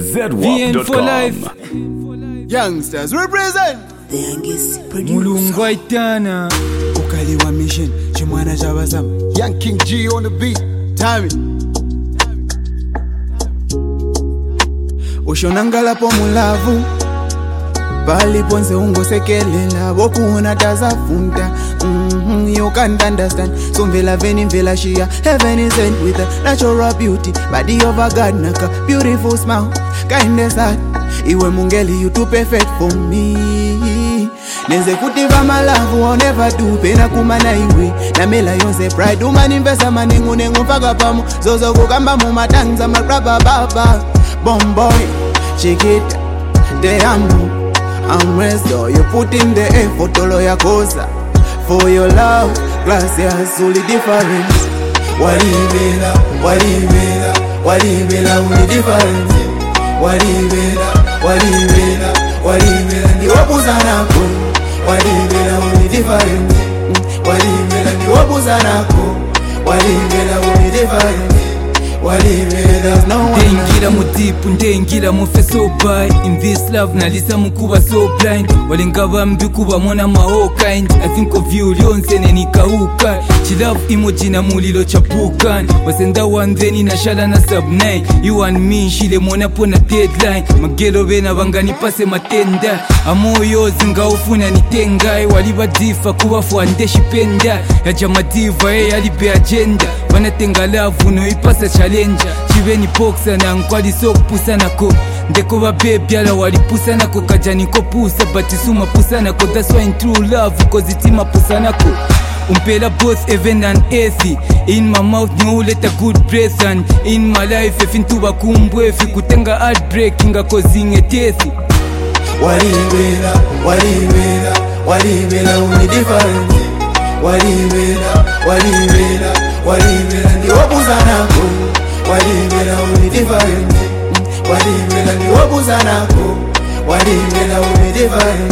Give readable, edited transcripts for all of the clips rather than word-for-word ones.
VN for life. Youngsters represent. The youngest producer. Mulungu aitana. Ukaliwa mission. Chimwana Jabazam. Young King G on the beat. Tommy. Oshonangala po mulavu. Bali ponze ungo sekelela. Woku unataza funda. You can't understand. So mvela veni mvela shia. Heaven is sent with a natural beauty. Body of a God naka. Beautiful smile. Kindness heart. Iwe mungeli you too perfect for me. Nenze kutiva malavu I'll never do. Pena kumana iwe na mela yonse pride. Umani mbesa manengu nengu faga pamu. Zozo kukamba mumatangza makraba baba. Bomboy, check it. They amo I'm rest though. You put in the effort Tolo ya kosa. For your love Glass ya solid difference. Walibela, walibela, walibela uli difference. Walibela, walibela, walibela ndi wabuzanako. Walibela uli difference. Walibela ndi wabuzanako. Walibela uli difference. Walibela no one. Ndengira mu deep, ndengira mu fe so bad. In this love nalisa mukuba so blind. Walengaba mbi kuba mwana mao kind. I think of you lyonse nenikauka. Chi love emoji na mulilo chapukan. Wasenda wanzeni na shala na sub 9. You and me shile mwana pona deadline. Magelo bena bangani pase matenda. Amoyo zinga ufuna nitengai. Waliba difa kuba fuande shipenda. Ya jamadiva yalibe agenda. Wanatenga love no ipasa challenger. Chiveni boxa na nkwali sok pusa nako. Ndeko ba baby ala wali pusa nako. Kajani ko pusa batisuma pusa nako. That's why in true love cause itima pusa nako. Umpela both heaven and earth. In my mouth no let a good breath. And in my life if intuba kumbwe. Fikutenga heartbreak inga causing a death. Walibela, walibela, walibela uni different. Walibela, walibela, walibela ndi wabuzanako. Walibela uni different. Walibela ndi wabuzanako. Walibela uni different.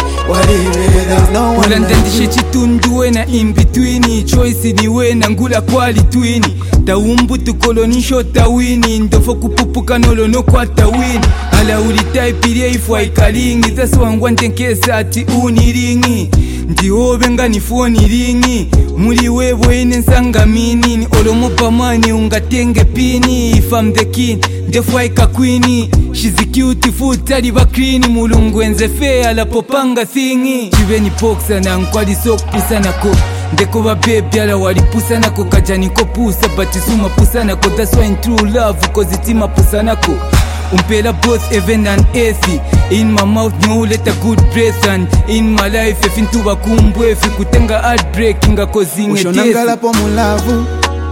Walibela no one. Ulandandishe chitunduwe na in between. Choice ni we na ngula kwali twini. Taumbu tukolonisho tawini. Ndofo kupupuka nolo no kwa tawini. Ala ulitaipiria ifu haikalingi. That's wangwa ntenkesa ati uniringi. Ndihobe nga nifoni ringi. Muli webo ine nsanga mini. Olomo pamani ungatenge pini. If I'm the king, ndefu haika queenie. She's a beautiful taliba clean. Mulungu enze fair la popanga thingi. Chiveni boxa na nkwali sok pusa nako. Ndeko ba baby ala wali pusa nako. Kajani ko pusa batisuma pusa nako. That's why in true love cause itima pusa nako. Umpela both heaven and earth. In my mouth no let a good breath. And in my life if intuba kumbwe. Fikutenga heartbreak inga causing a death. Ushonangala po mulavu.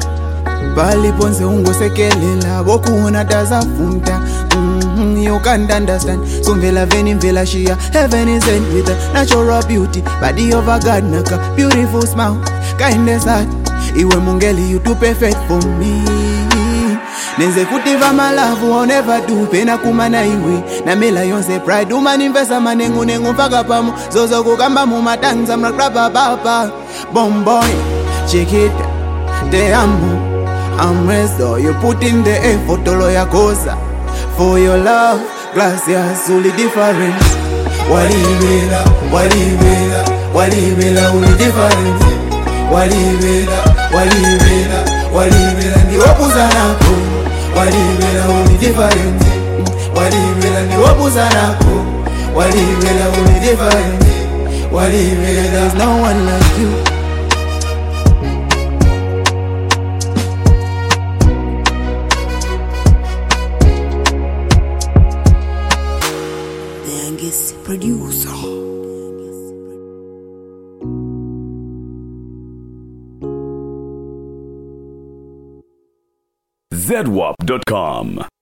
Bali ponze ungo sekelela. Woku unataza funta. You can't understand. So mvela veni mvela shia. Heaven is sent with a natural beauty. Body of a God naka. Beautiful smile. Kindness heart. Iwe mungeli you too perfect for me. Nenze kutiva malavu I'll never do. Pena kumana iwe na mela yonse pride. Umani mbesa manengu nengu faga pamu. Zozo kukamba mumatangza mrakraba baba. Bomboy, check it. They amo I'm rest though. You put in the effort Tolo ya kosa. For your love Glass ya solid difference. Walibela, walibela, walibela uli difference. Walibela, walibela, walibela ndi wabuzanako. Walibela uli different. Walibela ndi wabuzanako. Walibela uli different. Walibela there's no one like you. The youngest producer. ZWAP.com